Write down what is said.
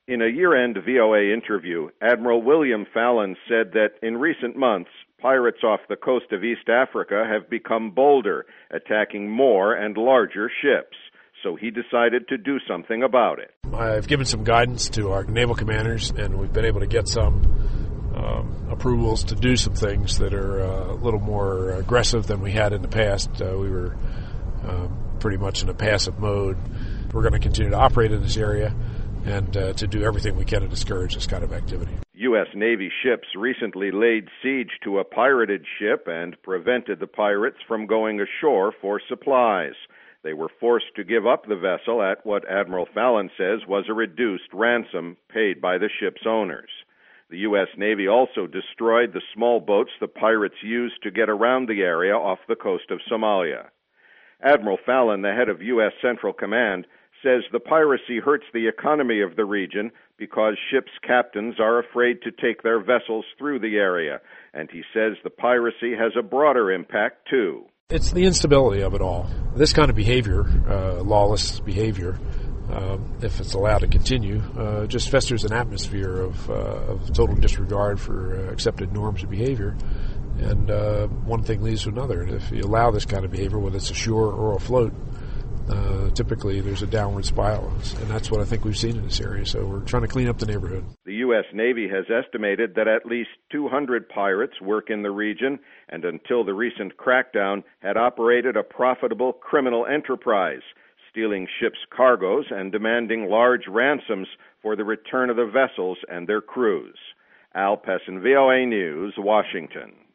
In a year-end VOA interview, Admiral William Fallon said that in recent months, pirates off the coast of East Africa have become bolder, attacking more and larger ships. So he decided to do something about it. I've given some guidance to our naval commanders, and we've been able to get some approvals to do some things that are a little more aggressive than we had in the past. We were pretty much in a passive mode. We're going to continue to operate in this area and to do everything we can to discourage this kind of activity. U.S. Navy ships recently laid siege to a pirated ship and prevented the pirates from going ashore for supplies. They were forced to give up the vessel at what Admiral Fallon says was a reduced ransom paid by the ship's owners. The U.S. Navy also destroyed the small boats the pirates used to get around the area off the coast of Somalia. Admiral Fallon, the head of U.S. Central Command, says the piracy hurts the economy of the region because ships' captains are afraid to take their vessels through the area, and he says the piracy has a broader impact, too. It's the instability of it all. This kind of behavior, lawless behavior, if it's allowed to continue, just festers an atmosphere of total disregard for accepted norms of behavior. And one thing leads to another. And if you allow this kind of behavior, whether it's ashore or afloat, typically there's a downward spiral. And that's what I think we've seen in this area. So we're trying to clean up the neighborhood. The U.S. Navy has estimated that at least 200 pirates work in the region and until the recent crackdown had operated a profitable criminal enterprise, stealing ships' cargoes and demanding large ransoms for the return of the vessels and their crews. Al Pessin, VOA News, Washington.